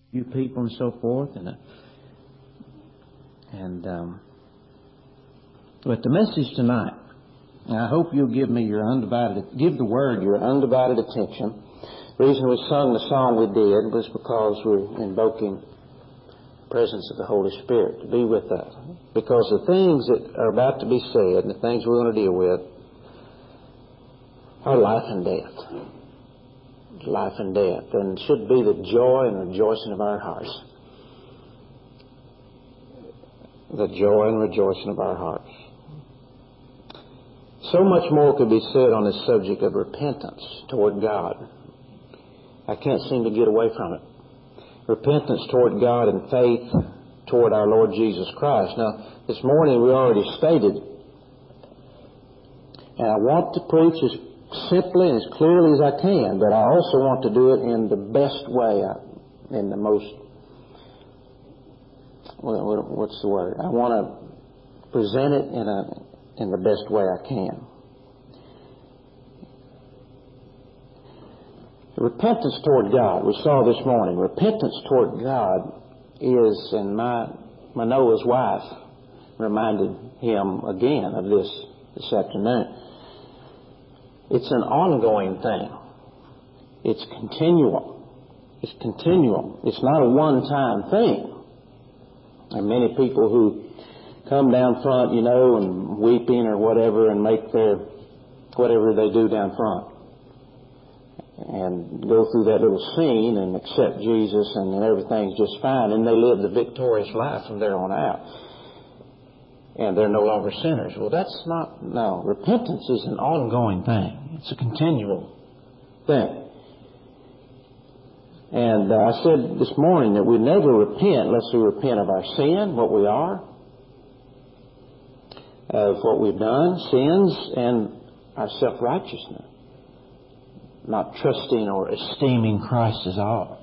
few people and so forth. But the message tonight, I hope you'll give the Word your undivided attention. The reason we sung the song we did was because we're invoking the presence of the Holy Spirit to be with us. Because the things that are about to be said and the things we're going to deal with are life and death. Life and death. And should be the joy and rejoicing of our hearts. The joy and rejoicing of our hearts. So much more could be said on this subject of repentance toward God. I can't seem to get away from it. Repentance toward God and faith toward our Lord Jesus Christ. Now, this morning we already stated, and I want to preach as simply and as clearly as I can, but I also want to do it in the best way, in the most, what's the word? I want to present it in the best way I can. Repentance toward God, we saw this morning. Repentance toward God is, and Manoah's wife reminded him again of this afternoon. It's an ongoing thing. It's continual. It's continual. It's not a one-time thing. And many people who come down front, and weeping or whatever, and make whatever they do down front, and go through that little scene and accept Jesus, and then everything's just fine, and they live the victorious life from there on out. And they're no longer sinners. Well, no. Repentance is an ongoing thing. It's a continual thing. And I said this morning that we never repent unless we repent of our sin, what we are, of what we've done, sins, and our self-righteousness. Not trusting or esteeming Christ as all.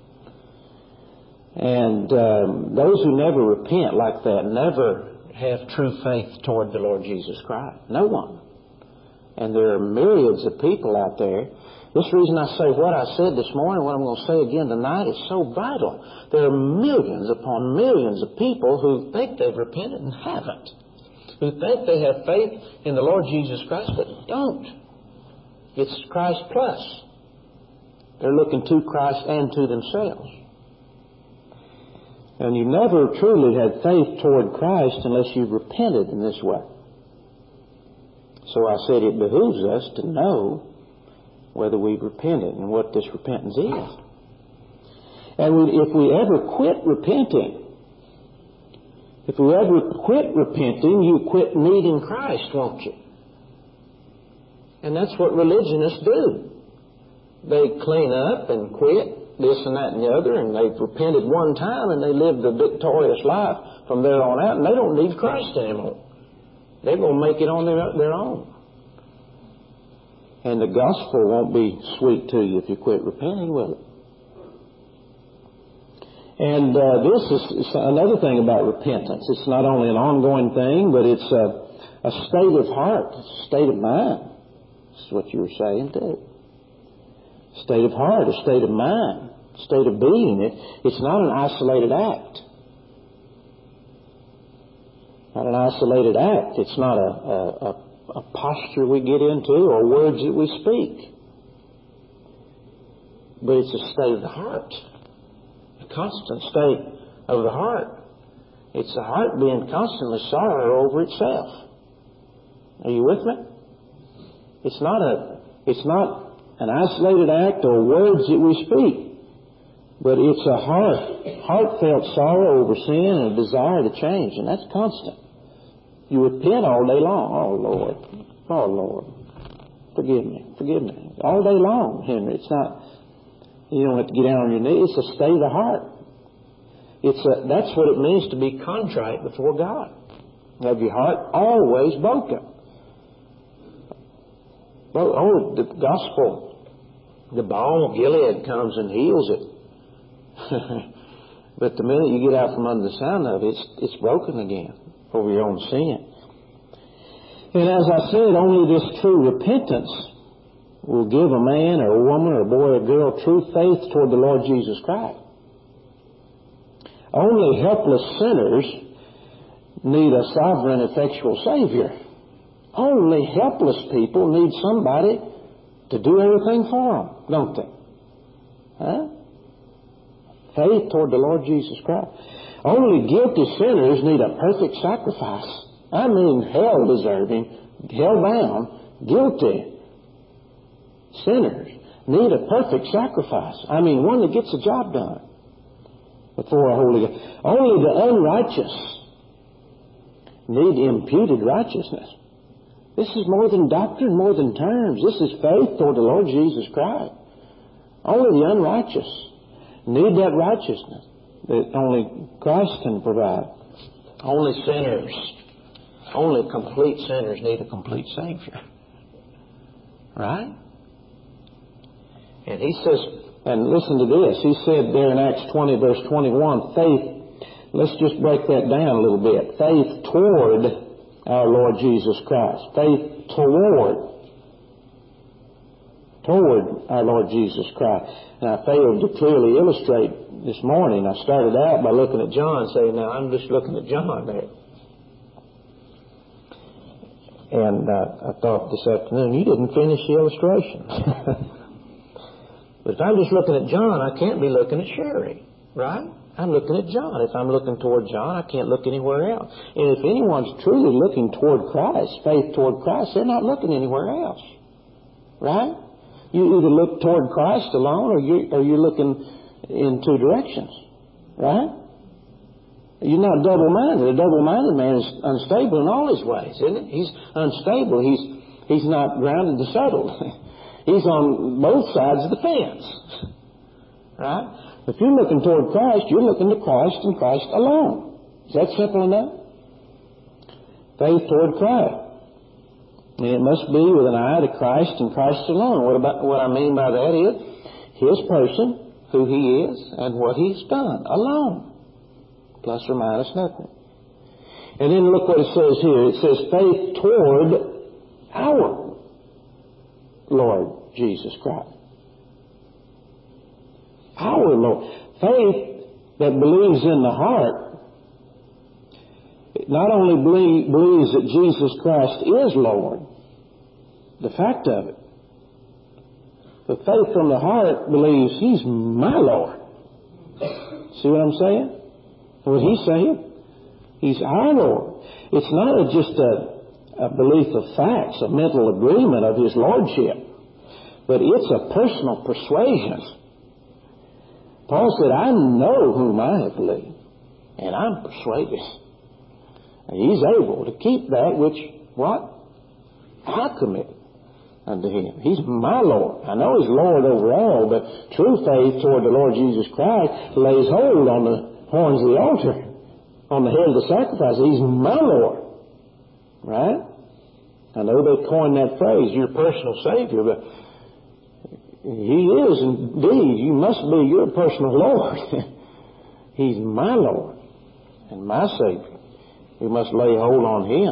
And those who never repent like that never have true faith toward the Lord Jesus Christ. No one. And there are myriads of people out there. This reason I say what I said this morning, what I'm going to say again tonight, is so vital. There are millions upon millions of people who think they've repented and haven't. Who think they have faith in the Lord Jesus Christ, but don't. It's Christ plus. They're looking to Christ and to themselves. And you never truly had faith toward Christ unless you've repented in this way. So I said it behooves us to know whether we've repented and what this repentance is. And if we ever quit repenting, you quit needing Christ, won't you? And that's what religionists do. They clean up and quit this and that and the other, and they've repented one time, and they live the victorious life from there on out, and they don't need Christ anymore. They're going to make it on their own. And the gospel won't be sweet to you if you quit repenting, will it? And this is another thing about repentance. It's not only an ongoing thing, but it's a state of heart, a state of mind. That's what you were saying, too. State of heart, a state of mind, state of being. It's not an isolated act. Not an isolated act. It's not a posture we get into or words that we speak. But it's a state of the heart. A constant state of the heart. It's the heart being constantly sorrow over itself. Are you with me? It's not an isolated act or words that we speak, but it's a heartfelt sorrow over sin and a desire to change, and that's constant. You repent all day long. Oh Lord, forgive me. All day long, Henry. It's not, you don't have to get down on your knees. It's a state of the heart. That's what it means to be contrite before God. Have your heart always broken. Oh, the gospel, the balm of Gilead comes and heals it. But the minute you get out from under the sound of it, it's broken again over your own sin. And as I said, only this true repentance will give a man or a woman or a boy or girl true faith toward the Lord Jesus Christ. Only helpless sinners need a sovereign, effectual Savior. Only helpless people need somebody to do everything for them, don't they? Huh? Faith toward the Lord Jesus Christ. Only guilty sinners need a perfect sacrifice. I mean hell-deserving, hell-bound, guilty sinners need a perfect sacrifice. I mean one that gets the job done before a holy God. Only the unrighteous need imputed righteousness. This is more than doctrine, more than terms. This is faith toward the Lord Jesus Christ. Only the unrighteous need that righteousness that only Christ can provide. Only sinners, only complete sinners need a complete Savior. Right? And he says, and listen to this, he said there in Acts 20 verse 21, faith, let's just break that down a little bit. Faith toward our Lord Jesus Christ. Faith toward our Lord Jesus Christ. And I failed to clearly illustrate this morning. I started out by looking at John, saying, now I'm just looking at John there. And I thought this afternoon, you didn't finish the illustration. But if I'm just looking at John, I can't be looking at Sherry, right? I'm looking at John. If I'm looking toward John, I can't look anywhere else. And if anyone's truly looking toward Christ, faith toward Christ, they're not looking anywhere else, right? You either look toward Christ alone, or you're looking in two directions, right? You're not double-minded. A double-minded man is unstable in all his ways, isn't it? He's unstable. He's not grounded and settled. He's on both sides of the fence, right? If you're looking toward Christ, you're looking to Christ and Christ alone. Is that simple enough? Faith toward Christ. And it must be with an eye to Christ and Christ alone. What I mean by that is His person, who He is, and what He's done, alone. Plus or minus nothing. And then look what it says here. It says faith toward our Lord Jesus Christ. Our Lord. Faith that believes in the heart not only believes that Jesus Christ is Lord, the fact of it, but faith from the heart believes He's my Lord. See what I'm saying? What He's saying? He's our Lord. It's not just a belief of facts, a mental agreement of His Lordship, but it's a personal persuasion. Paul said, I know whom I have believed, and I'm persuaded. And He's able to keep that which, what? I commit unto Him. He's my Lord. I know He's Lord over all, but true faith toward the Lord Jesus Christ lays hold on the horns of the altar, on the head of the sacrifice. He's my Lord. Right? I know they coined that phrase, your personal Savior, but He is indeed. You must be your personal Lord. He's my Lord and my Savior. We must lay hold on Him.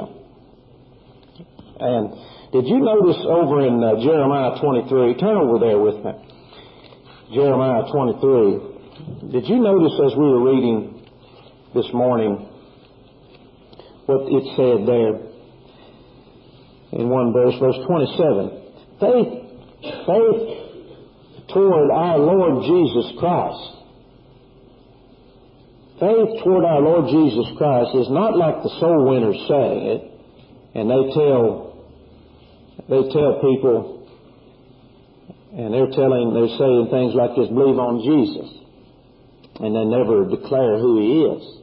And did you notice over in Jeremiah 23, turn over there with me, Jeremiah 23, did you notice as we were reading this morning what it said there in one verse, verse 27, faith toward our Lord Jesus Christ. Faith toward our Lord Jesus Christ is not like the soul winners say it, and they tell people, and they're saying things like this, believe on Jesus, and they never declare who He is.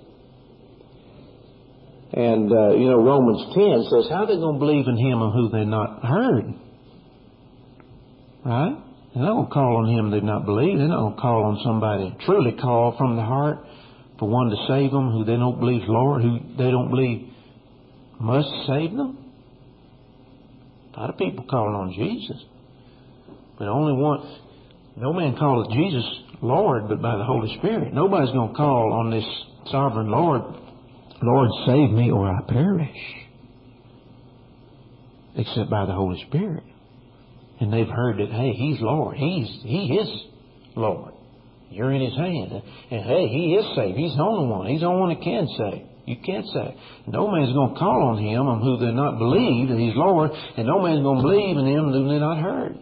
And, Romans 10 says, how are they going to believe in Him of who they've not heard? Right? They're not going to call on Him they've not believed. They're not going to call on somebody truly called from the heart for one to save them who they don't believe is Lord, who they don't believe must save them. A lot of people calling on Jesus, but only one. No man calleth Jesus Lord but by the Holy Spirit. Nobody's going to call on this sovereign Lord, Lord, save me or I perish, except by the Holy Spirit. And they've heard that, hey, He's Lord. He is Lord. You're in His hand. And hey, He is saved. He's the only one. He's the only one that can save. You can't save. No man's going to call on Him on who they not believe that He's Lord, and no man's going to believe in Him who they not heard.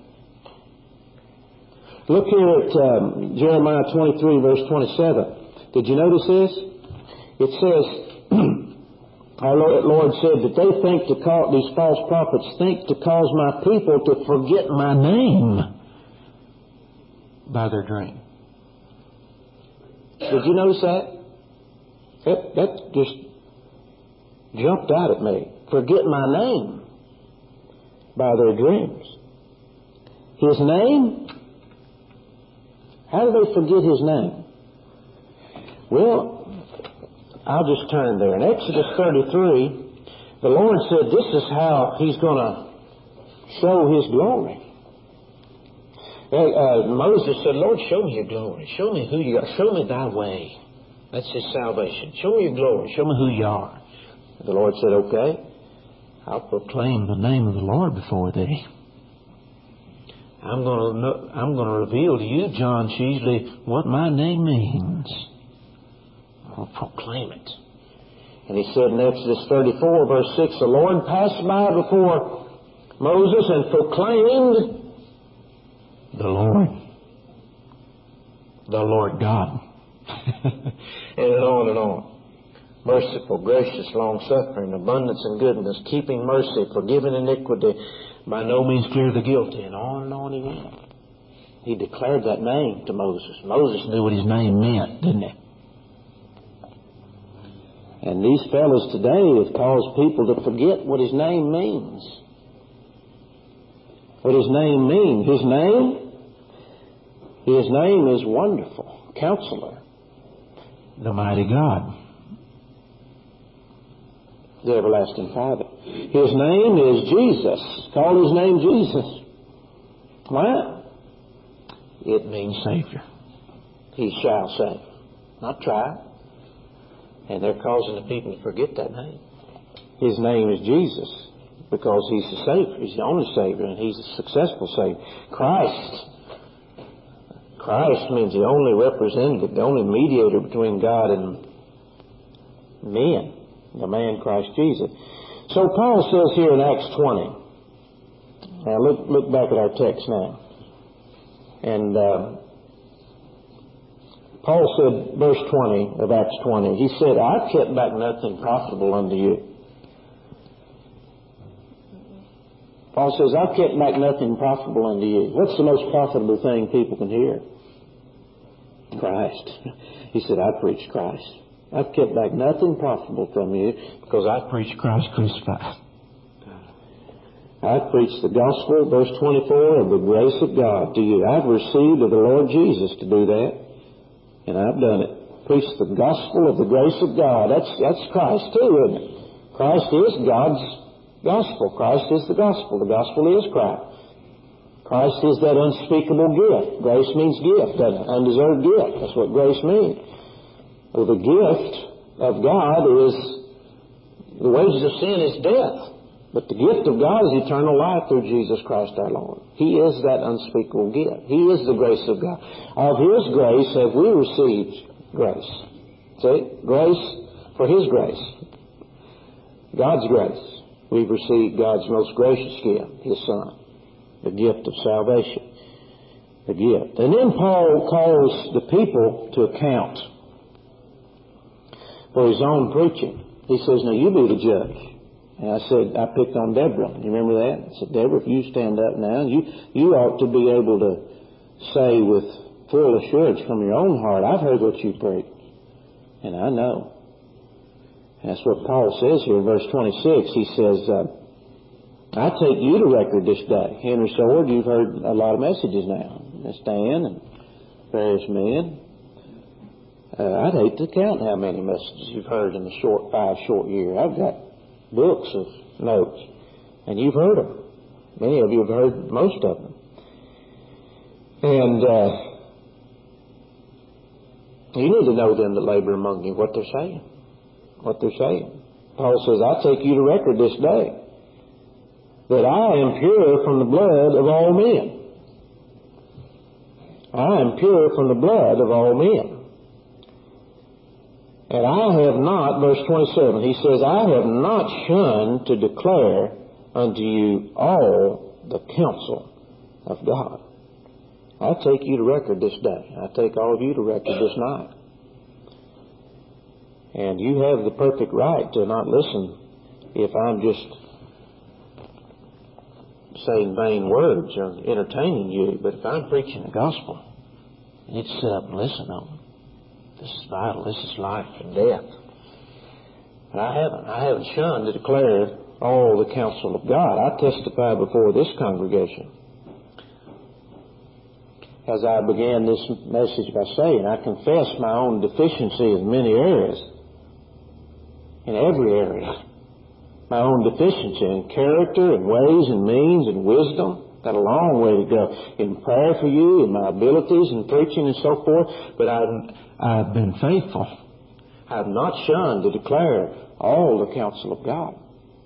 Look here at Jeremiah 23, verse 27. Did you notice this? It says, our Lord said that they think to call, these false prophets think to cause my people to forget my name by their dream. Did you notice that? That just jumped out at me. Forget my name by their dreams. His name? How do they forget His name? Well, I'll just turn there. In Exodus 33, the Lord said this is how He's going to show His glory. Moses said, Lord, show me your glory. Show me who you are. Show me thy way. That's His salvation. Show me your glory. Show me who you are. The Lord said, okay, I'll proclaim the name of the Lord before thee. I'm going to reveal to you, John Sheasley, what my name means. I'll proclaim it. And He said in Exodus 34, verse 6, the Lord passed by before Moses and proclaimed the Lord God. And on and on. Merciful, gracious, long-suffering, abundance in goodness, keeping mercy, forgiving iniquity, by no means clear the guilty, and on He went. He declared that name to Moses. Moses knew what His name meant, didn't he? And these fellows today have caused people to forget what His name means. What His name means. His name is Wonderful, Counselor, the Mighty God, the Everlasting Father. His name is Jesus. Call His name Jesus. Why? It means Savior. He shall save. Not try. And they're causing the people to forget that name. His name is Jesus because He's the Savior. He's the only Savior, and He's a successful Savior. Christ means the only representative, the only mediator between God and men. The man Christ Jesus. So Paul says here in Acts 20. Now look back at our text now. And Paul said, verse 20 of Acts 20, he said, I've kept back nothing profitable unto you. Paul says, I've kept back nothing profitable unto you. What's the most profitable thing people can hear? Christ. He said, I preach Christ. I've kept back nothing profitable from you because I preach Christ crucified. I've preached the gospel, verse 24, of the grace of God to you. I've received of the Lord Jesus to do that, and I've done it. Preached the gospel of the grace of God. That's Christ too, isn't it? Christ is God's gospel. Christ is the gospel. The gospel is Christ. Christ is that unspeakable gift. Grace means gift, that undeserved gift. That's what grace means. Well, the gift of God is, the wages of sin is death. But the gift of God is eternal life through Jesus Christ our Lord. He is that unspeakable gift. He is the grace of God. Of His grace have we received grace. See? Grace for His grace. God's grace. We've received God's most gracious gift, His Son. The gift of salvation. The gift. And then Paul calls the people to account for his own preaching. He says, now you be the judge. And I said, I picked on Deborah. You remember that? I said, Deborah, if you stand up now, you ought to be able to say with full assurance from your own heart, I've heard what you preach. And I know. And that's what Paul says here in verse 26. He says, I take you to record this day. Henry Sword, you've heard a lot of messages now. Stan and various men. I'd hate to count how many messages you've heard in the 5 short years. I've got books of notes, and you've heard them. Many of you have heard most of them. And you need to know them that labor among you, what they're saying. What they're saying. Paul says, I take you to record this day that I am pure from the blood of all men. I am pure from the blood of all men. And I have not, verse 27, he says, I have not shunned to declare unto you all the counsel of God. I take you to record this day. I take all of you to record this night. And you have the perfect right to not listen if I'm just saying vain words or entertaining you. But if I'm preaching the gospel, you need to sit up and listen to them. This is vital. This is life and death. And I haven't shunned to declare all the counsel of God. I testify before this congregation. As I began this message by saying, I confess my own deficiency in many areas. In every area. My own deficiency in character and ways and means and wisdom. Got a long way to go in prayer for you, in my abilities in preaching and so forth. But I've been faithful. I've not shunned to declare all the counsel of God.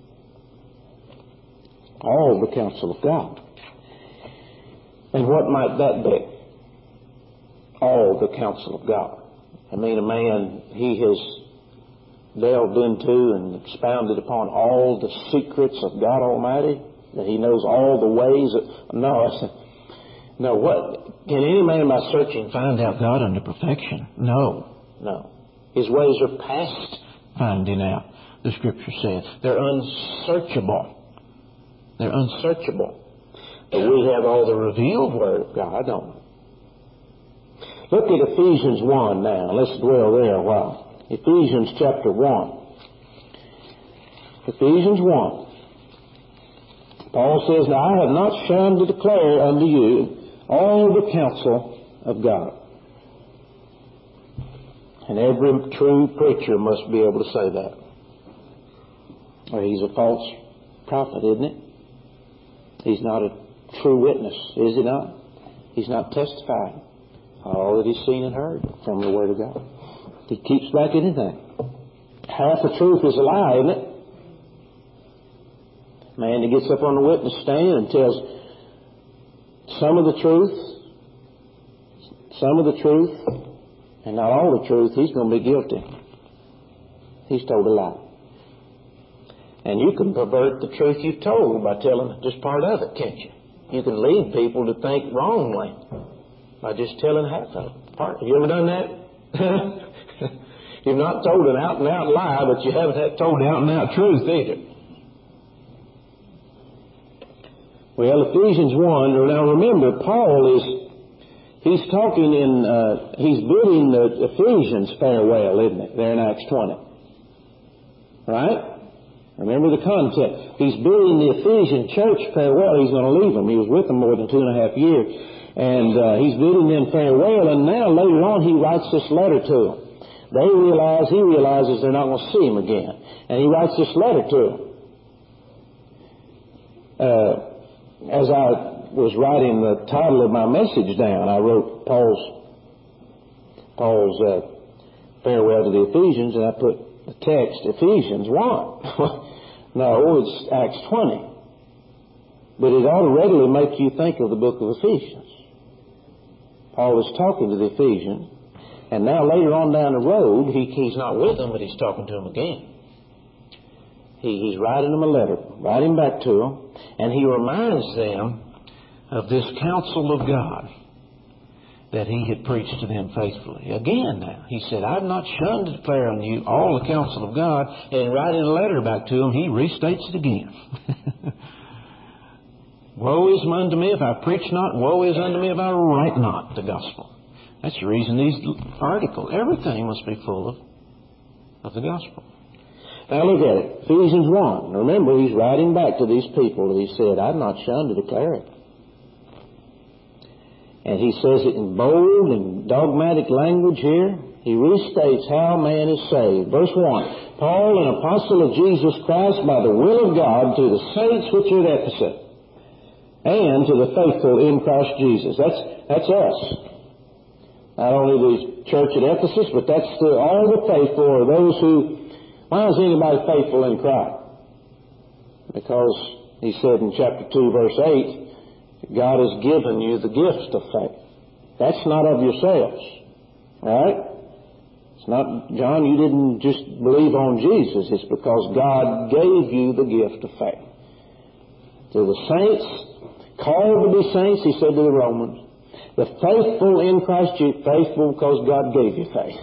All the counsel of God. And what might that be? All the counsel of God. I mean, a man, he has delved into and expounded upon all the secrets of God Almighty, that he knows all the ways of... No, what? Can any man by searching find out God unto perfection? No. His ways are past finding out, the Scripture says. They're unsearchable. But we have all the revealed Word of God, don't we? Look at Ephesians 1 now. Let's dwell there a while. Ephesians chapter 1. Ephesians 1. Paul says, Now I have not shunned to declare unto you all the counsel of God. And every true preacher must be able to say that. Or he's a false prophet, isn't it? He's not a true witness, is he not? He's not testifying all that he's seen and heard from the Word of God. He keeps back anything. Half the truth is a lie, isn't it? Man that gets up on the witness stand and tells some of the truth, and not all the truth, he's going to be guilty. He's told a lie. And you can pervert the truth you've told by telling just part of it, can't you? You can lead people to think wrongly by just telling half of it. Have you ever done that? You've not told an out-and-out lie, but you haven't told the out-and-out truth either. Well, Ephesians 1, now remember, Paul he's talking he's bidding the Ephesians farewell, isn't it, there in Acts 20. Right? Remember the context. He's bidding the Ephesian church farewell. He's going to leave them. He was with them more than 2.5 years. And he's bidding them farewell. And now later on he writes this letter to them. He realizes they're not going to see him again. And he writes this letter to them. As I was writing the title of my message down, I wrote Paul's farewell to the Ephesians, and I put the text Ephesians 1. No, it's Acts 20. But it ought to readily make you think of the book of Ephesians. Paul is talking to the Ephesians, and now later on down the road, he's not with them, but he's talking to them again. He's writing them a letter, writing back to them, and he reminds them of this counsel of God that he had preached to them faithfully. Again now, he said, I've not shunned to declare unto you all the counsel of God, and writing a letter back to them, he restates it again. Woe is unto me if I preach not, woe is unto me if I write not the gospel. That's the reason these articles, everything must be full of the gospel. Now look at it. Ephesians 1. Remember, he's writing back to these people that he said, I've not shunned to declare it. And he says it in bold and dogmatic language here. He restates how man is saved. Verse 1. Paul, an apostle of Jesus Christ by the will of God, to the saints which are at Ephesus, and to the faithful in Christ Jesus. That's us. Not only the church at Ephesus, but that's to all the faithful, or those who... Why is anybody faithful in Christ? Because he said in chapter 2, verse 8, God has given you the gift of faith. That's not of yourselves. Right? It's not, John, you didn't just believe on Jesus. It's because God gave you the gift of faith. To the saints, called to be saints, he said to the Romans, the faithful in Christ Jesus, faithful because God gave you faith.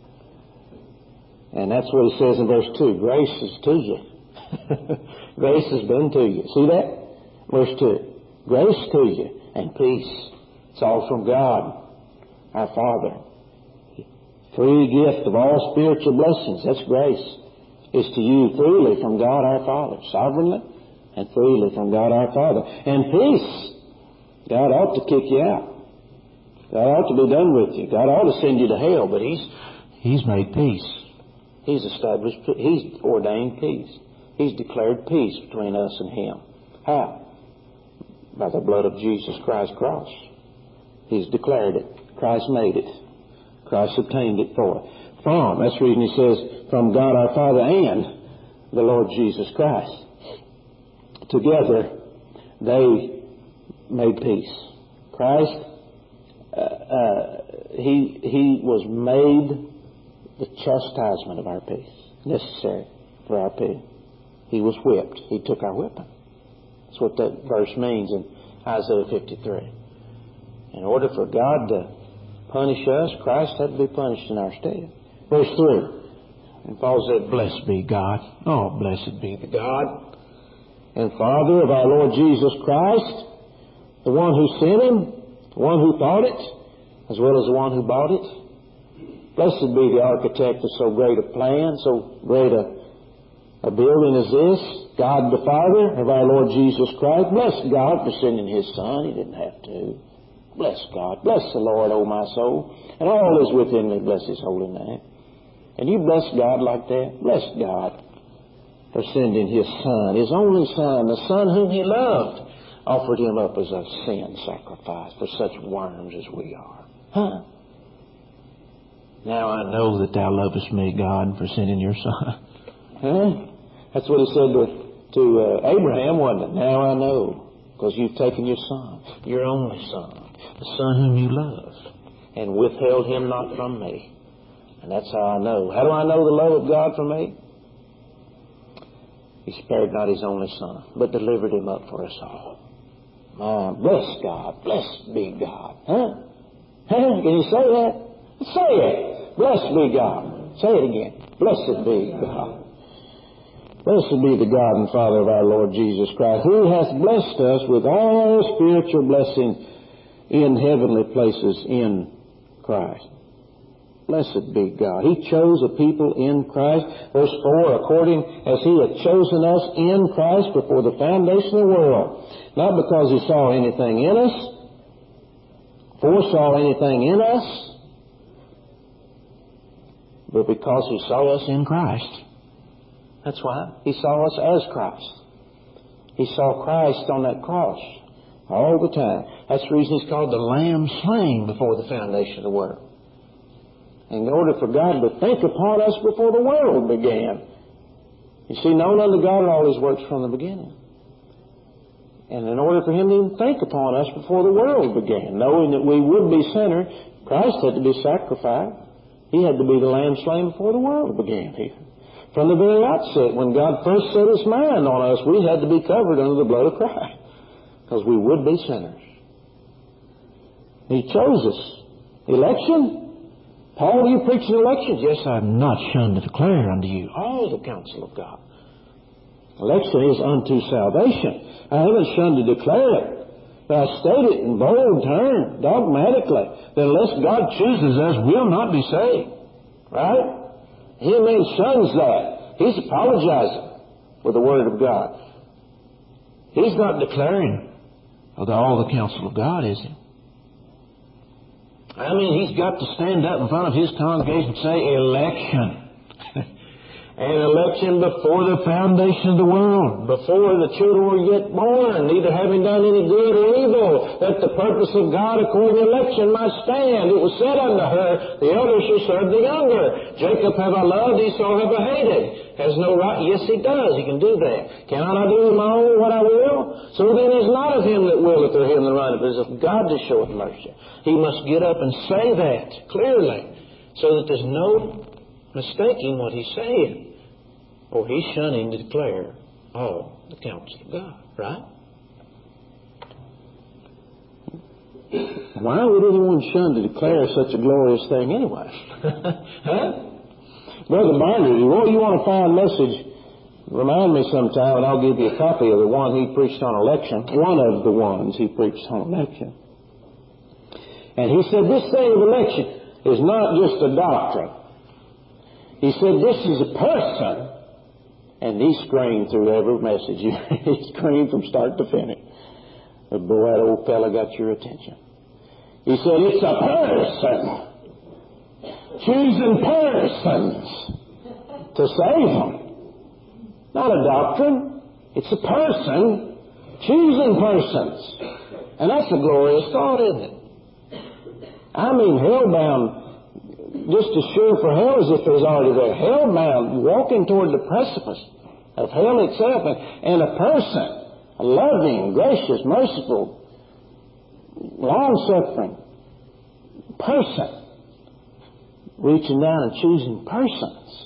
And that's what it says in verse 2. Grace is to you. Grace has been to you. See that? Verse 2. Grace to you and peace. It's all from God, our Father. Free gift of all spiritual blessings. That's grace. Is to you freely from God our Father. Sovereignly and freely from God our Father. And peace. God ought to kick you out. God ought to be done with you. God ought to send you to hell, but He's made peace. He's established, He's ordained peace. He's declared peace between us and Him. How? By the blood of Jesus Christ's cross. He's declared it. Christ made it. Christ obtained it for us. That's the reason he says, from God our Father and the Lord Jesus Christ. Together, they made peace. Christ, He was made the chastisement of our peace, necessary for our peace. He was whipped. He took our whipping. That's what that verse means in Isaiah 53. In order for God to punish us, Christ had to be punished in our stead. Verse 3. And Paul said, blessed be God. Oh, blessed be the God and Father of our Lord Jesus Christ, the one who sent Him, the one who thought it, as well as the one who bought it. Blessed be the architect of so great a plan, so great a building as this, God the Father of our Lord Jesus Christ. Bless God for sending His Son. He didn't have to. Bless God. Bless the Lord, O my soul, and all is within me. Bless His holy name. And you bless God like that? Bless God for sending His Son, His only Son, the Son whom He loved, offered Him up as a sin sacrifice for such worms as we are. Huh? Now I know that Thou lovest me, God, for sending Your Son. Huh? That's what He said to Abraham, wasn't it? Now I know, because You've taken Your Son, Your only Son, the Son whom You love, and withheld Him not from me. And that's how I know. How do I know the love of God for me? He spared not His only Son, but delivered Him up for us all. Bless God. Blessed be God. Huh? Can you say that? Say it. Blessed be God. Say it again. Blessed be God. Blessed be the God and Father of our Lord Jesus Christ, who hath blessed us with all spiritual blessings in heavenly places in Christ. Blessed be God. He chose a people in Christ. Verse 4, according as He had chosen us in Christ before the foundation of the world. Not because He saw anything in us, foresaw anything in us, but because He saw us in Christ. That's why. He saw us as Christ. He saw Christ on that cross all the time. That's the reason He's called the Lamb slain before the foundation of the world. In order for God to think upon us before the world began. You see, known unto God are all His works from the beginning. And in order for Him to even think upon us before the world began, knowing that we would be sinners, Christ had to be sacrificed. He had to be the Lamb slain before the world began. From the very outset, when God first set His mind on us, we had to be covered under the blood of Christ, because we would be sinners. He chose us. Election? Paul, you preaching elections? Yes, I have not shunned to declare unto you all the counsel of God. Election is unto salvation. I haven't shunned to declare it. But I state it in bold terms, dogmatically, that unless God chooses us, we'll not be saved. Right? He shuns that. He's apologizing for the Word of God. He's not declaring all the counsel of God, is He? I mean, he's got to stand up in front of his congregation and say, election. An election before the foundation of the world, before the children were yet born, neither having done any good or evil, that the purpose of God according to election might stand. It was said unto her, the elder shall serve the younger. Jacob have I loved, Esau have I hated. Has no right? Yes, he does. He can do that. Can I not do with my own what I will? So then it's not of him that willeth or him that runneth, but it's of God that showeth mercy. He must get up and say that clearly, so that there's no mistaking what he's saying. Or he's shunning to declare all the counsel of God, right? Why would anyone shun to declare such a glorious thing anyway? Huh? Brother Barnard, you want to find a message, remind me sometime and I'll give you a copy of the one he preached on election, one of the ones he preached on election. And he said this thing of election is not just a doctrine. He said this is a person. And he screamed through every message. He screamed from start to finish. But boy, that old fella got your attention. He said, it's a person. Choosing persons to save them. Not a doctrine. It's a person choosing persons. And that's a glorious thought, isn't it? I mean, hellbound, just as sure for hell as if there's already there. Hellbound, walking toward the precipice of hell itself, and a person, a loving, gracious, merciful, long-suffering person, reaching down and choosing persons,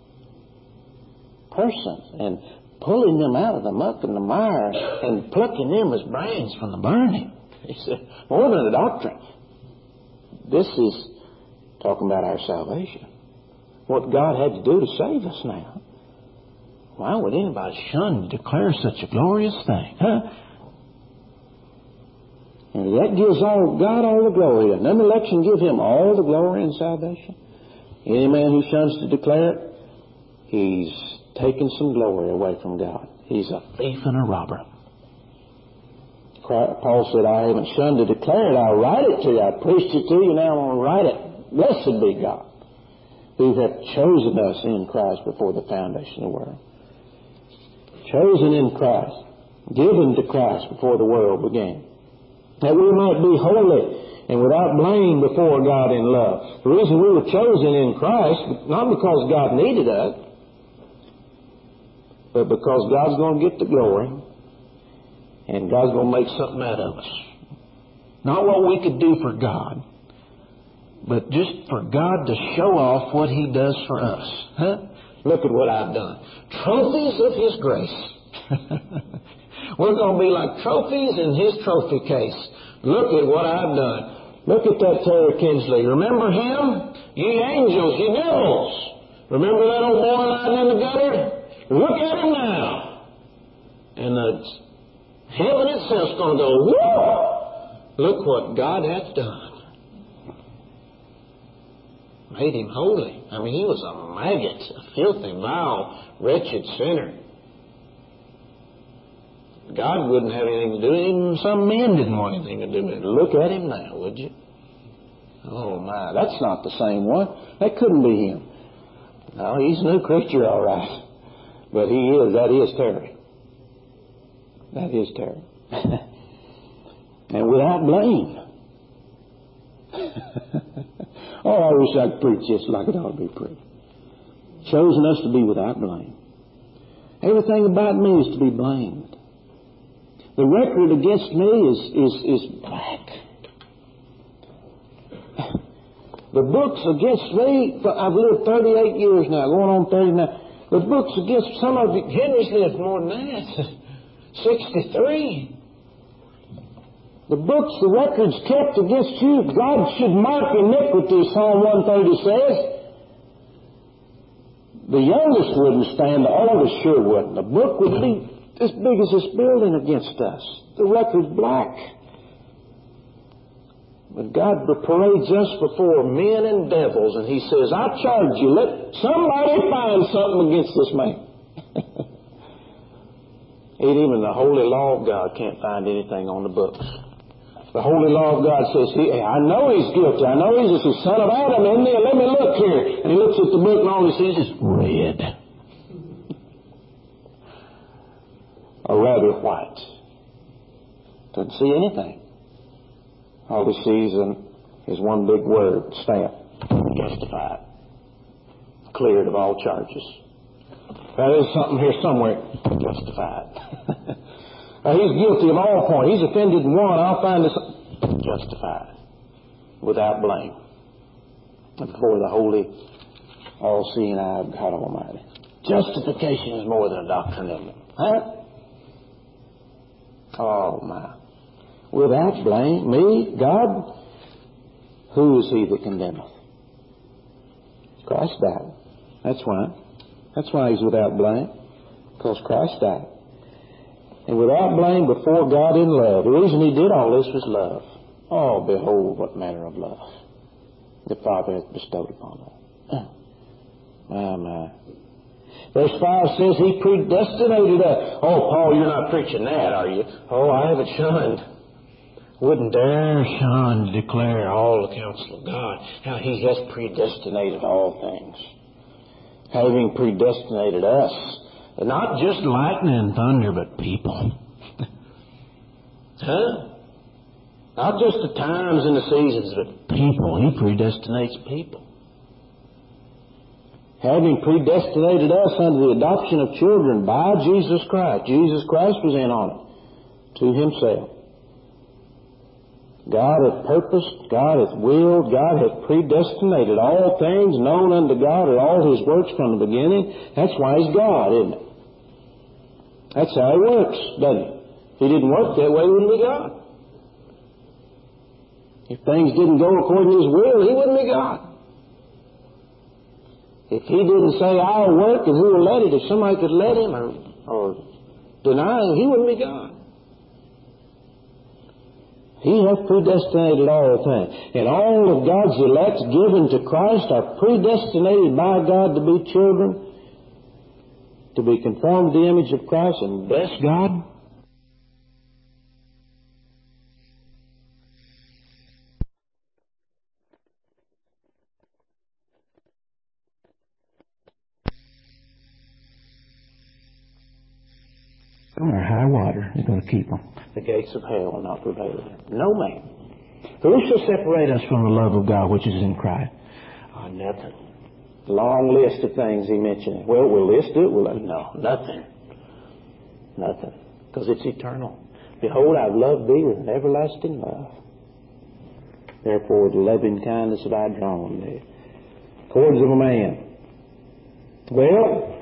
and pulling them out of the muck and the mire and plucking them as brands from the burning. He said, more than a doctrine. This is talking about our salvation. What God had to do to save us now. Why would anybody shun to declare such a glorious thing? Huh? And that gives God all the glory. And then election give him all the glory and salvation. Any man who shuns to declare it, he's taken some glory away from God. He's a thief and a robber. Paul said, I haven't shunned to declare it. I'll write it to you. I preached it to you. Now I'm going to write it. Blessed be God, who hath chosen us in Christ before the foundation of the world. Chosen in Christ, given to Christ before the world began, that we might be holy and without blame before God in love. The reason we were chosen in Christ, not because God needed us, but because God's going to get the glory, and God's going to make something out of us. Not what we could do for God, but just for God to show off what He does for us. Huh? Look at what I've done. Trophies of His grace. We're going to be like trophies in His trophy case. Look at what I've done. Look at that Terry Kinsley. Remember him? Ye angels, ye devils. Remember that old boy lying in the gutter? Look at him now. And the heaven itself's going to go, whoa! Look what God hath done. Made him holy. I mean, he was a maggot, a filthy, vile, wretched sinner. God wouldn't have anything to do with him. Even some men didn't want anything to do with it. Look at him now, would you? Oh, my, that's not the same one. That couldn't be him. No, he's a new creature, all right. But that is Terry. That is Terry. And without blame. Oh, I wish I could preach this like it ought to be preached. Chosen us to be without blame. Everything about me is to be blamed. The record against me is black. The books against me, I've lived 38 years now, going on 39. The books against some of you, Henry's lived more than that. 63. The books, the records kept against you, God should mark iniquity, Psalm 130 says. The youngest wouldn't stand, the oldest sure wouldn't. The book would be as big as this building against us. The record's black. But God parades us before men and devils, and He says, I charge you, let somebody find something against this man. Even the holy law of God can't find anything on the books. The holy law of God says, I know he's guilty. I know he's the son of Adam, isn't he? Let me look here. And he looks at the book and all he sees is red. or rather white. Doesn't see anything. All he sees is one big word, stamp, justified, cleared of all charges. That is something here somewhere, justified. He's guilty of all points. He's offended in one, I'll find this justified, without blame, before the holy, all-seeing eye of God Almighty. Justification is more than a doctrine, isn't it? Huh? Oh, my. Without blame, me, God, who is he that condemneth? Christ died. That's why. That's why he's without blame, because Christ died. And without blame before God in love. The reason he did all this was love. Oh, behold, what manner of love the Father hath bestowed upon us. My. Verse 5 says he predestinated us. Oh, Paul, you're not preaching that, are you? Oh, I have it shunned. Wouldn't dare shun to declare all the counsel of God, how he has predestinated all things. Having predestinated us, and not just lightning and thunder, but people. Huh? Not just the times and the seasons, but people. He predestinates people. Having predestinated us unto the adoption of children by Jesus Christ. Jesus Christ was in on it. To himself. God hath purposed, God hath willed, God hath predestinated all things known unto God, or all his works from the beginning. That's why he's God, isn't it? That's how he works, doesn't it? If he didn't work that way, he wouldn't be God. If things didn't go according to his will, he wouldn't be God. If he didn't say, I'll work, and who will let it? If somebody could let him or deny him, he wouldn't be God. He hath predestinated all things. And all of God's elect given to Christ are predestinated by God to be children, to be conformed to the image of Christ, and bless God. Come or high water is going to keep them. The gates of hell will not prevail against them. No man. Who shall separate us from the love of God which is in Christ? Oh, nothing. Long list of things he mentioned. Well, we'll list it. No, nothing. Nothing. Because it's eternal. Behold, I've loved thee with an everlasting love. Therefore, with the loving kindness have I drawn thee. Cords of a man. Well,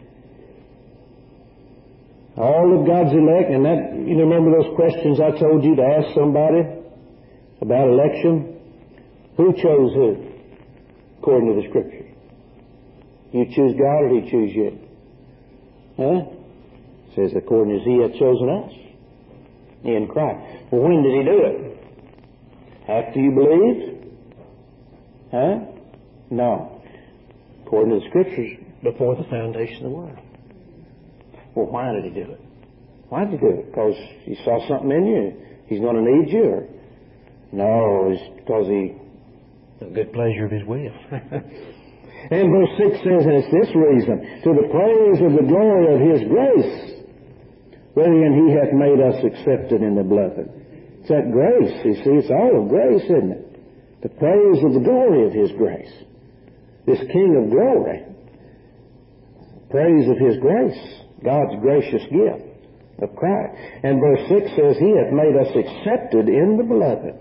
all of God's elect, and that, you remember those questions I told you to ask somebody about election? Who chose who? According to the Scripture. You choose God or he choose you? Huh? It says, according as he hath chosen us in Christ. Well, when did he do it? After you believed? Huh? No. According to the Scriptures, before the foundation of the world. Well, why did he do it? Why did he do it? Because he saw something in you. He's going to need you. Or, no, it's because the good pleasure of his will. And verse 6 says, and it's this reason, to the praise of the glory of his grace, wherein he hath made us accepted in the beloved. It's that grace, you see, it's all of grace, isn't it? The praise of the glory of his grace. This King of glory. Praise of his grace. God's gracious gift of Christ. And verse 6 says, he hath made us accepted in the beloved.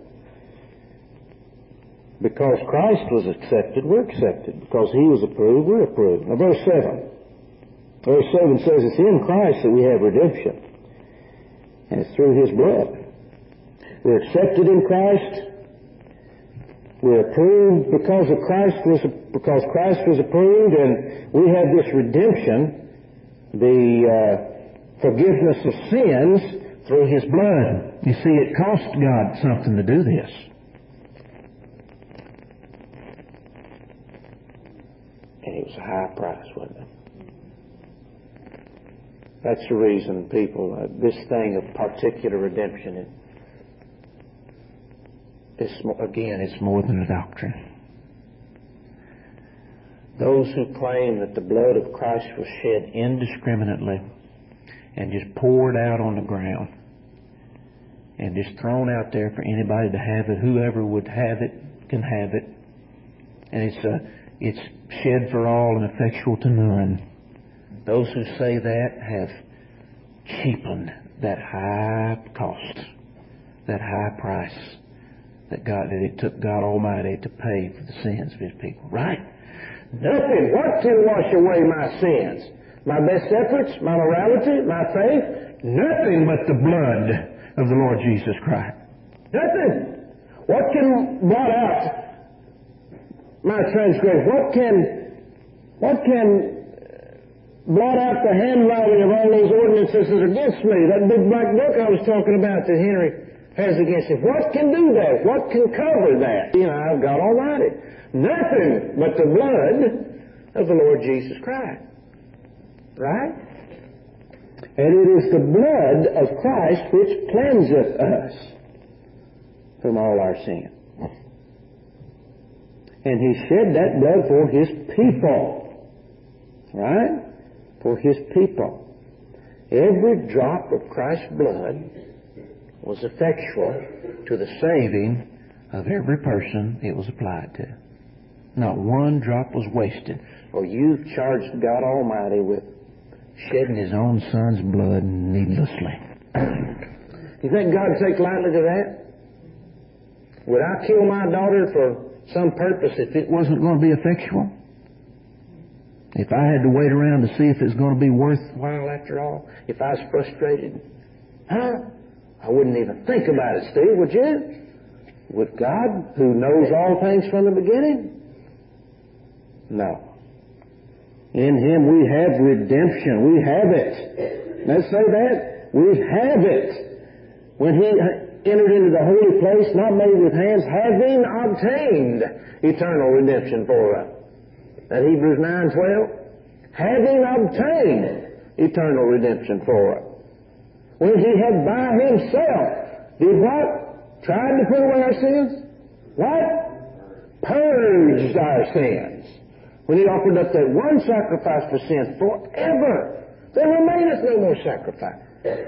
Because Christ was accepted, we're accepted. Because he was approved, we're approved. Now verse 7. Verse 7 says, it's in Christ that we have redemption. And it's through his blood. We're accepted in Christ. We're approved because Christ was approved, and we have this redemption, the forgiveness of sins through his blood. You see, it cost God something to do this. And it was a high price, wasn't it? That's the reason people, this thing of particular redemption, it's more than a doctrine. Those who claim that the blood of Christ was shed indiscriminately and just poured out on the ground and just thrown out there for anybody to have it. Whoever would have it can have it. And it's shed for all and effectual to none. Those who say that have cheapened that high cost, that high price that it took God Almighty to pay for the sins of His people. Right? Nothing. What can wash away my sins? My best efforts, my morality, my faith? Nothing but the blood of the Lord Jesus Christ. Nothing. What can blot out my transgression? What can blot out the handwriting of all those ordinances that are against me? That big black book I was talking about that Henry has against him. What can do that? What can cover that? I've God Almighty. Nothing but the blood of the Lord Jesus Christ. Right? And it is the blood of Christ which cleanseth us from all our sin. And He shed that blood for His people. Right? For His people. Every drop of Christ's blood was effectual to the saving of every person it was applied to. Not one drop was wasted. Or you charged God Almighty with shedding His own Son's blood needlessly. You think God would take lightly to that? Would I kill my daughter for some purpose if it wasn't going to be effectual? If I had to wait around to see if it's going to be worthwhile after all? If I was frustrated? I wouldn't even think about it, Steve, would you? With God, who knows all things from the beginning? No. In Him we have redemption. We have it. Let's say that. We have it. When He entered into the holy place, not made with hands, having obtained eternal redemption for us. That Hebrews 9:12. Having obtained eternal redemption for us. When He had by Himself did what? Tried to put away our sins? What? Purged our sins. When He offered up that one sacrifice for sin forever, there remaineth no more sacrifice.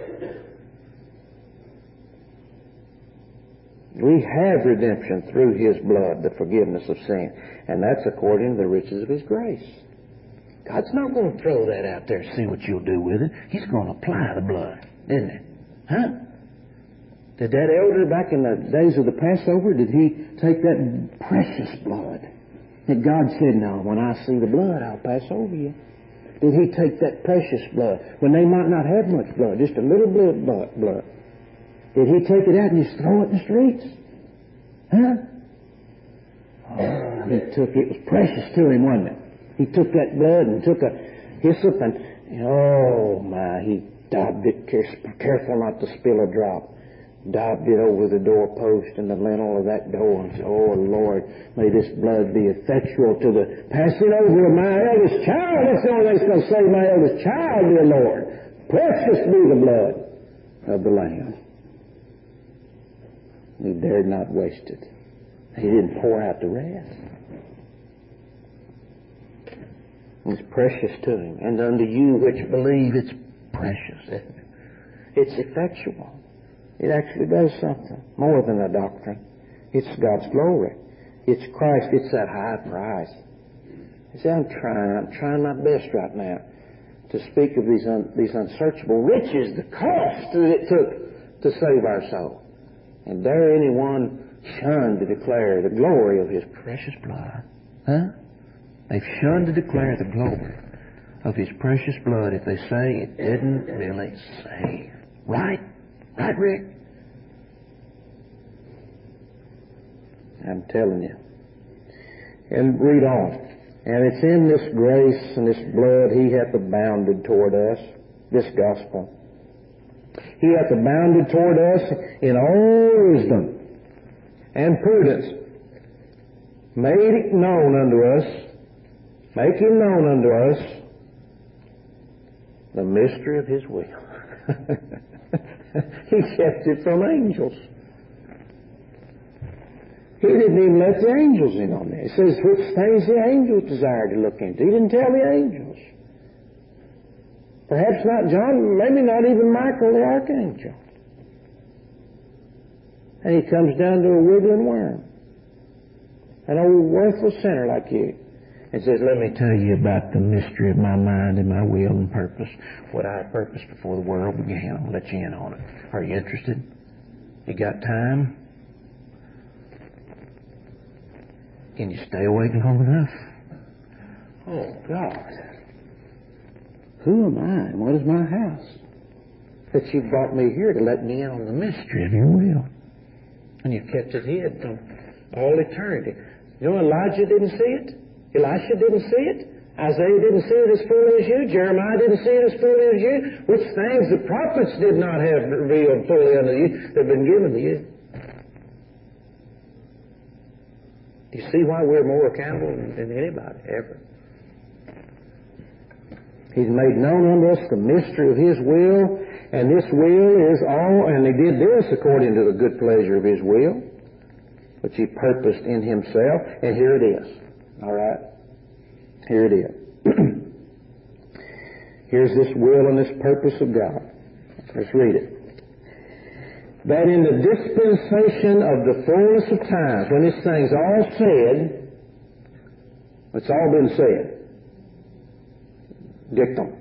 We have redemption through His blood, the forgiveness of sin. And that's according to the riches of His grace. God's not going to throw that out there and see what you'll do with it. He's going to apply the blood, isn't He? Huh? Did that elder back in the days of the Passover, did he take that precious blood that God said, "Now, when I see the blood, I'll pass over you"? Did He take that precious blood when they might not have much blood, just a little blood? Did He take it out and just throw it in the streets? Huh? Oh, He took it. It was precious to Him, wasn't it? He took that blood and took a hyssop and, He daubed it, careful not to spill a drop. Daubed it over the doorpost and the lintel of that door and said, "Oh, Lord, may this blood be effectual to the passing over of my eldest child." That's the only thing that's going to save my eldest child, dear Lord. Precious be the blood of the Lamb. He dared not waste it. He didn't pour out the rest. It's precious to Him. And unto you which believe, it's precious, isn't it? It's effectual. It actually does something more than a doctrine. It's God's glory. It's Christ. It's that high price. You see, I'm trying my best right now to speak of these unsearchable riches, the cost that it took to save our soul. And dare anyone shun to declare the glory of His precious blood? Huh? They've shunned to declare the glory of His precious blood if they say it didn't really save. Right? Right, Rick? I'm telling you. And read on. And it's in this grace and this blood He hath abounded toward us, this gospel. He hath abounded toward us in all wisdom and prudence, making known unto us the mystery of His will. He kept it from angels. He didn't even let the angels in on that. It says which things the angels desired to look into. He didn't tell the angels. Perhaps not John, maybe not even Michael the archangel. And he comes down to a wiggling worm, an old worthless sinner like you, and says, let me tell you about the mystery of my mind and my will and purpose, what I had purposed before the world began. I'll let you in on it. Are you interested? You got time? Can you stay awake long enough? Oh, God. Who am I and what is my house? That you brought me here to let me in on the mystery of your will. And you've kept it hid from all eternity. You know, Elijah didn't see it. Elisha didn't see it. Isaiah didn't see it as fully as you. Jeremiah didn't see it as fully as you. Which things the prophets did not have revealed fully unto you that have been given to you. Do you see why we're more accountable than anybody ever? He's made known unto us the mystery of His will, and this will is all, and He did this according to the good pleasure of His will, which He purposed in Himself, and here it is. All right? Here it is. Here's this will and this purpose of God. Let's read it. That in the dispensation of the fullness of times, when this thing's all said, it's all been said. Dictum.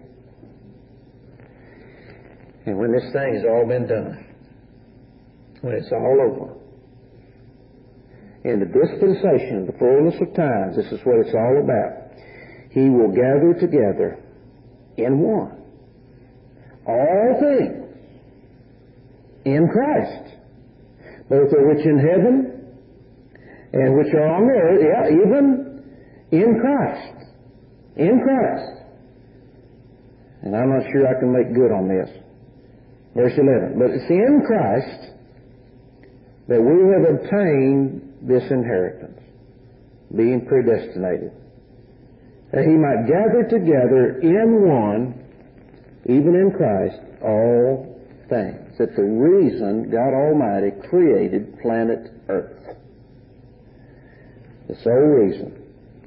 And when this thing has all been done, when it's all over, in the dispensation of the fullness of times, this is what it's all about. He will gather together in one all things in Christ, both of which in heaven and which are on earth, even in Christ. In Christ. And I'm not sure I can make good on this. Verse 11. But it's in Christ that we have obtained this inheritance, being predestinated, that He might gather together in one, even in Christ, all things. That's the reason God Almighty created planet Earth. The sole reason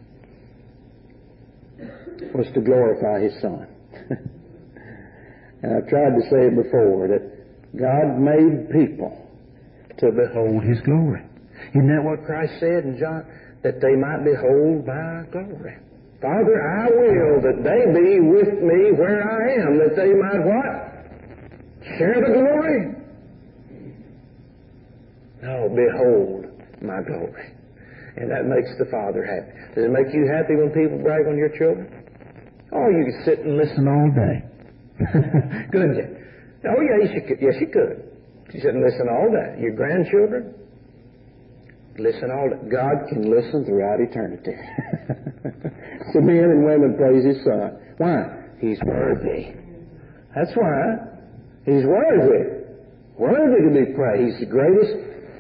was to glorify His Son. And I've tried to say it before, that God made people to behold His glory. Isn't that what Christ said in John? That they might behold my glory. Father, I will that they be with me where I am, that they might what? Share the glory. Oh, behold my glory. And that makes the Father happy. Does it make you happy when people brag on your children? Oh, you could sit and listen all day. Couldn't you? Oh, yes, you could. Yes, you could. You sit and listen all day. Your grandchildren, listen all day. God can listen throughout eternity. So men and women praise His Son. Why? He's worthy. That's why. He's worthy. Worthy to be praised. He's the greatest,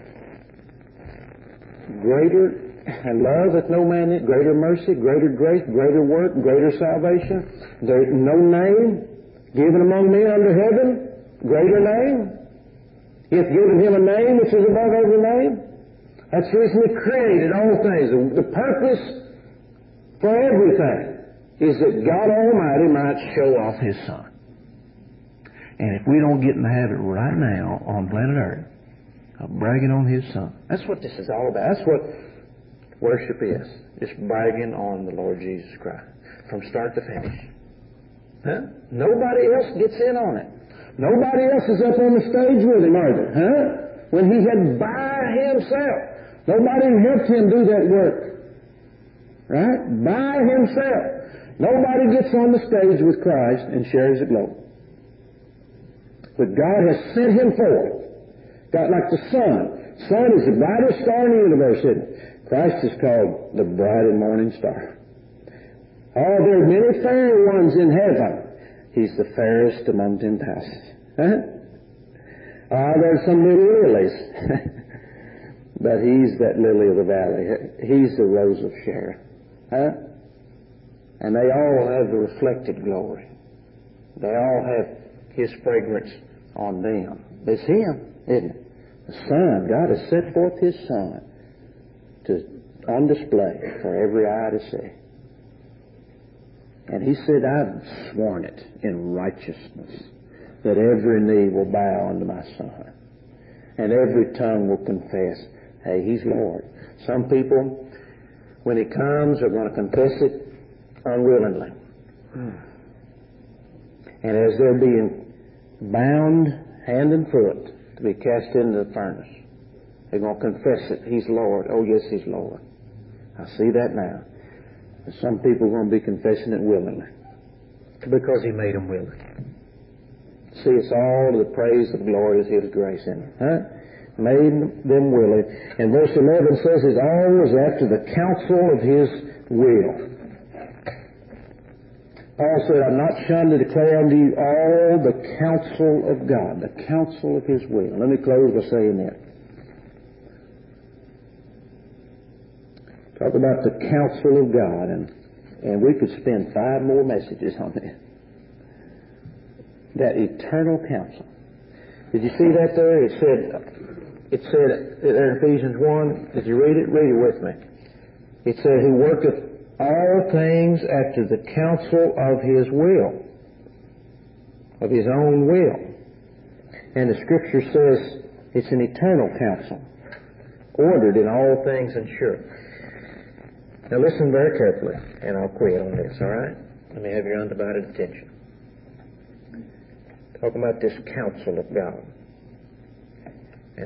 greater and love that no man is, greater mercy, greater grace, greater work, greater salvation. There's no name given among men under heaven, greater name. He hath given Him a name which is above every name. That's the reason He created all things. The purpose for everything is that God Almighty might show off His Son. And if we don't get in the habit right now on planet Earth of bragging on His Son, that's what this is all about. That's what worship is. Just bragging on the Lord Jesus Christ from start to finish. Huh? Nobody else gets in on it. Nobody else is up on the stage with Him, are they? Huh? When He had by Himself. Nobody helped Him do that work. Right? By Himself. Nobody gets on the stage with Christ and shares the glory. But God has sent Him forth. God, like the sun. Sun is the brightest star in the universe, isn't it? Christ is called the bright and morning star. Oh, there are many fair ones in heaven. He's the fairest among 10,000. Huh? There's some little lilies. But He's that lily of the valley. He's the rose of Sharon. Huh? And they all have the reflected glory. They all have His fragrance on them. It's Him, isn't it? The Son. God has set forth His Son on display for every eye to see. And he said, I've sworn it in righteousness that every knee will bow unto my Son. And every tongue will confess, hey, He's Lord. Some people, when He comes, are going to confess it unwillingly. And as they're being bound hand and foot to be cast into the furnace, they're going to confess it. He's Lord. Oh, yes, He's Lord. I see that now. And some people are going to be confessing it willingly because He made them willing. See, it's all to the praise of the glory of His grace in it. Huh? Made them willing. And verse 11 says, it all was after the counsel of His will. Paul said, I'm not shunned to declare unto you all the counsel of God, the counsel of His will. Let me close by saying that. Talk about the counsel of God, and we could spend 5 more messages on that. That eternal counsel. Did you see that there? It said in Ephesians 1, did you read it? Read it with me. It said, He worketh all things after the counsel of His will, of His own will. And the Scripture says it's an eternal counsel, ordered in all things and sure. Now listen very carefully, and I'll quit on this, all right? Let me have your undivided attention. Talking about this counsel of God. And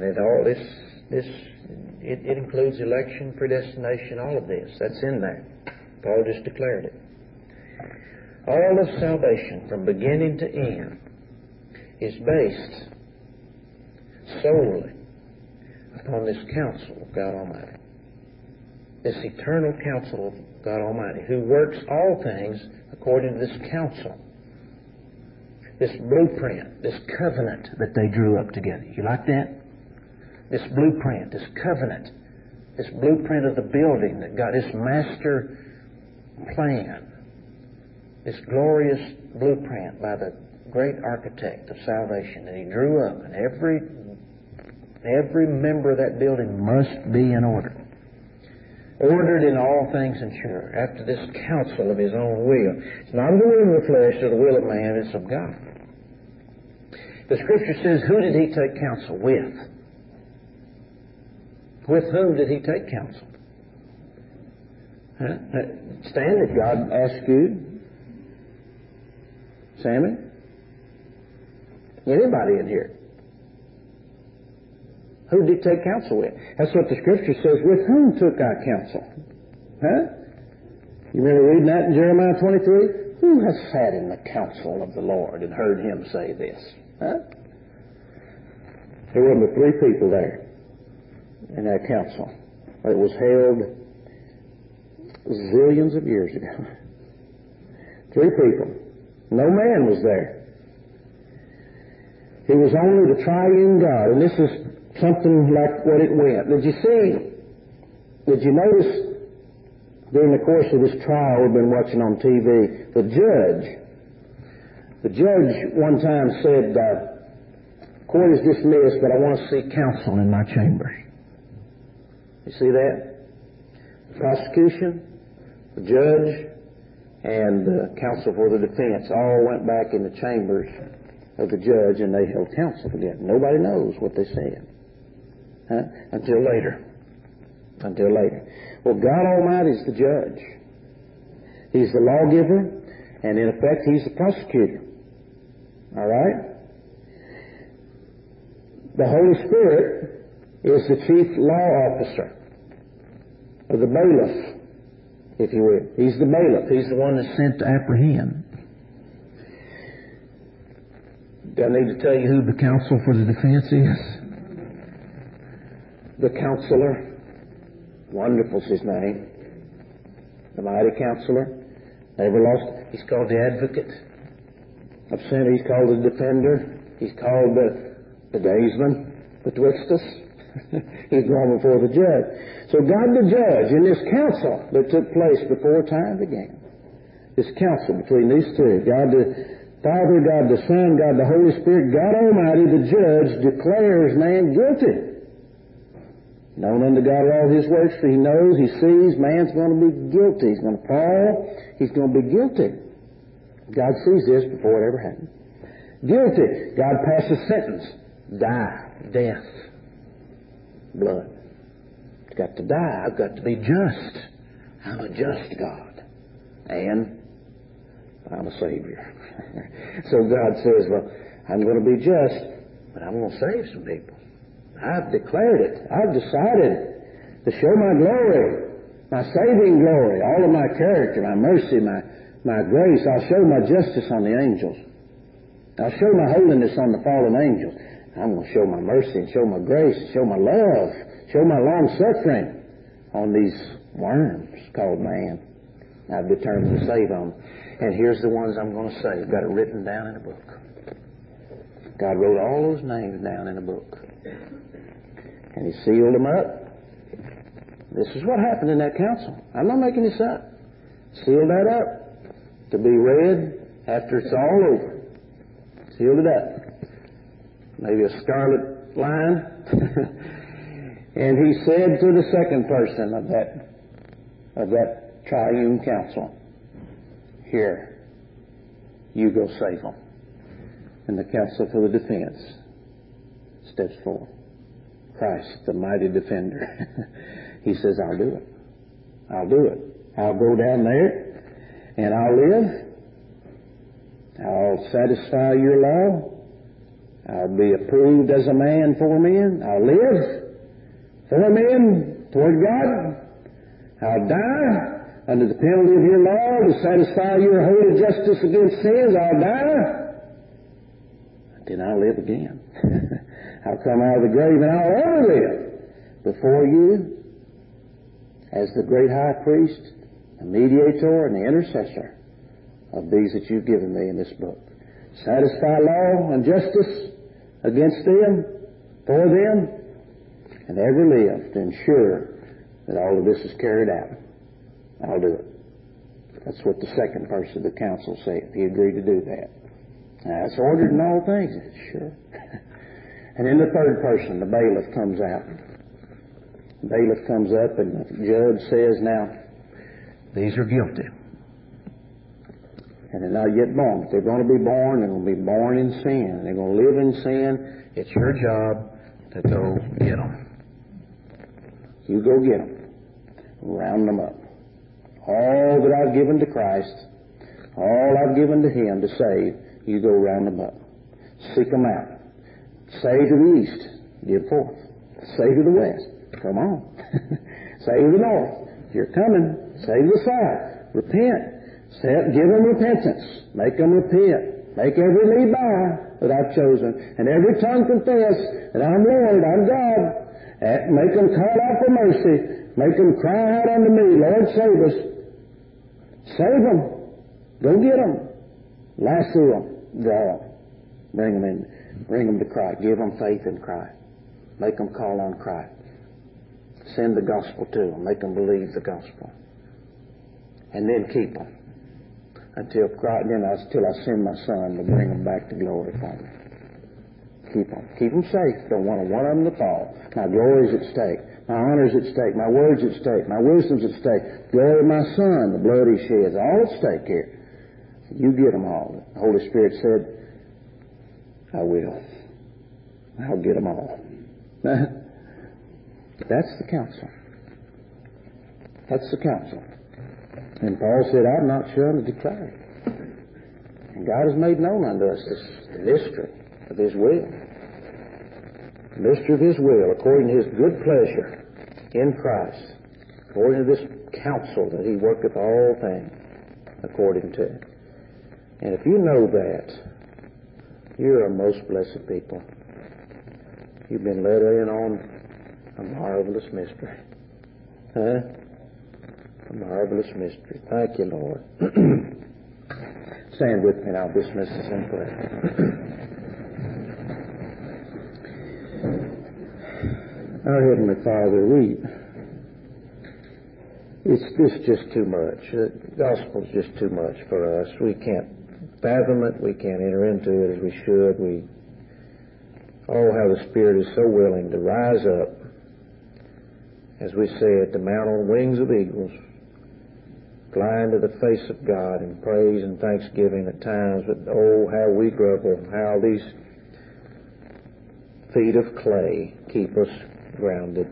it includes election, predestination, all of this. That's in there. Paul just declared it. All of salvation from beginning to end is based solely upon this counsel of God Almighty. This eternal counsel of God Almighty, who works all things according to this counsel. This blueprint, this covenant that they drew up together. You like that? This blueprint, this covenant, this blueprint of the building that got this master plan, this glorious blueprint by the great architect of salvation that He drew up, and every member of that building must be in order. Ordered in all things and sure, after this counsel of His own will. It's not of the will of the flesh or the will of man, it's of God. The Scripture says, who did He take counsel with? With whom did He take counsel? Stan, did God ask you? Sammy? Anybody in here? Who did He take counsel with? That's what the Scripture says. With whom took I counsel? Huh? You remember reading that in Jeremiah 23? Who has sat in the counsel of the Lord and heard Him say this? Huh? There were but 3 people there in that council. It was held zillions of years ago. 3 people. No man was there. It was only the triune God. And this is something like what it went. Did you notice during the course of this trial we've been watching on TV, the judge one time said, court is dismissed, but I want to see counsel in my chambers. You see that? The prosecution, the judge, and the counsel for the defense all went back in the chambers of the judge, and they held counsel together. Nobody knows what they said. Until later. Well, God Almighty is the judge. He's the lawgiver, and in effect, He's the prosecutor. All right? The Holy Spirit is the chief law officer, or the bailiff, if you will. He's the bailiff. He's the one that's sent to apprehend. Do I need to tell you who the counsel for the defense is? The Counselor. Wonderful's His name. The mighty Counselor. Never lost. He's called the Advocate of sin. He's called the Defender. He's called the Daysman betwixt us. He's gone before the judge. So God the judge in this council that took place before time began. This council between these 3, God the Father, God the Son, God the Holy Spirit, God Almighty, the judge, declares man guilty. Known unto God are all His works, for He knows, He sees, man's going to be guilty. He's going to fall. He's going to be guilty. God sees this before it ever happened. Guilty. God passes sentence. Die. Death. Blood. It's got to die. I've got to be just. I'm a just God. And I'm a Savior. So God says, well, I'm going to be just, but I'm going to save some people. I've declared it. I've decided to show my glory, my saving glory, all of my character, my mercy, my grace. I'll show my justice on the angels. I'll show my holiness on the fallen angels. I'm going to show my mercy and show my grace, show my love, show my long suffering on these worms called man. I've determined to save them. And here's the ones I'm going to save. Got it written down in a book. God wrote all those names down in a book. And He sealed them up. This is what happened in that council. I'm not making this up. Sealed that up to be read after it's all over. Sealed it up. Maybe a scarlet line. And He said to the second person of that triune council, here, you go save them. And the counsel for the defense steps forward. Christ, the mighty defender. He says, I'll do it. I'll do it. I'll go down there and I'll live. I'll satisfy your law. I'll be approved as a man for men. I'll live for men toward God. I'll die under the penalty of your law to satisfy your holy justice against sins. I'll die. Then I'll live again. I'll come out of the grave and I'll ever live before you as the great high priest, the mediator, and the intercessor of these that you've given me in this book. Satisfy law and justice against them, for them, and ever live to ensure that all of this is carried out. I'll do it. That's what the second person of the council said. He agreed to do that. Now, it's ordered in all things. Sure. And then the third person, the bailiff, comes out. The bailiff comes up and the judge says, now, these are guilty. And they're not yet born. But they're going to be born. They're going to be born in sin. They're going to live in sin. It's your job to go get them. You go get them. Round them up. All that I've given to Christ, all I've given to Him to save, you go round them up. Seek them out. Say to the east, give forth. Say to the west, come on. Say to the north, you're coming. Say to the south, repent. Give them repentance. Make them repent. Make every knee bow that I've chosen, and every tongue confess that I'm Lord, I'm God. Make them call out for mercy. Make them cry out unto me, Lord, save us. Save them. Go get them. Lasso them. Draw them. Bring them in. Bring them to Christ. Give them faith in Christ. Make them call on Christ. Send the gospel to them. Make them believe the gospel. And then keep them until I send my Son to bring them back to glory for me. Keep them. Keep them safe. Don't want one of them to fall. My glory is at stake. My honor is at stake. My word's at stake. My wisdom's at stake. Glory of my Son, the blood He sheds, all at stake here. You get them all. The Holy Spirit said, I will. I'll get them all. That's the counsel. That's the counsel. And Paul said, I'm not sure to declare it. And God has made known unto us the mystery of His will. The mystery of His will, according to His good pleasure in Christ, according to this counsel that He worketh all things according to. And if you know that, you're a most blessed people. You've been let in on a marvelous mystery. Huh? A marvelous mystery. Thank you, Lord. Stand with me and I'll dismiss us in prayer. Our Heavenly Father, it's just too much. The gospel's just too much for us. We can't fathom it. We can't enter into it as we should. Oh, how the Spirit is so willing to rise up, as we said, to mount on wings of eagles fly into the face of God in praise and thanksgiving at times, but oh, how we grumble, how these feet of clay keep us grounded.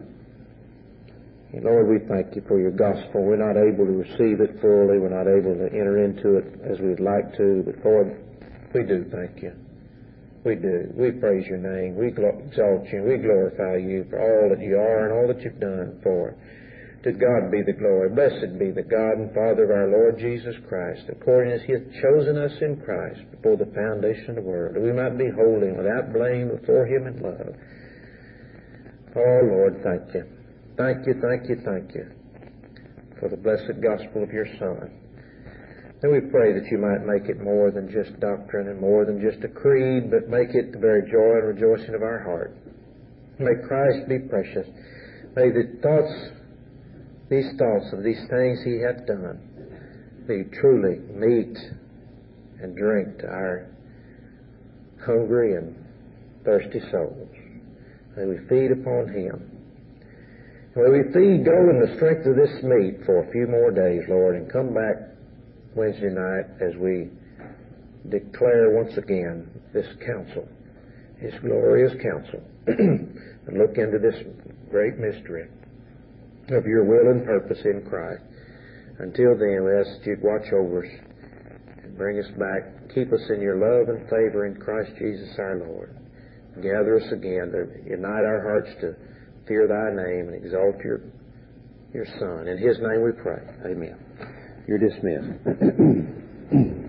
And Lord, we thank you for your gospel. We're not able to receive it fully. We're not able to enter into it as we'd like to, but Lord, we do thank you. We do. We praise your name. We exalt you. We glorify you for all that you are and all that you've done for. To God be the glory. Blessed be the God and Father of our Lord Jesus Christ, according as he hath chosen us in Christ before the foundation of the world, that we might be holy and without blame before him in love. Oh, Lord, thank you. Thank you, thank you, thank you for the blessed gospel of your Son. And we pray that you might make it more than just doctrine and more than just a creed, but make it the very joy and rejoicing of our heart. May Christ be precious. May these thoughts of these things he hath done be truly meat and drink to our hungry and thirsty souls. May we feed upon him. May we go in the strength of this meat for a few more days, Lord, and come back Wednesday night as we declare once again this counsel, his glorious counsel, and look into this great mystery of your will and purpose in Christ. Until then, we ask that you'd watch over us and bring us back. Keep us in your love and favor in Christ Jesus our Lord. Gather us again to unite our hearts to fear thy name and exalt your Son. In his name we pray. Amen. You're dismissed.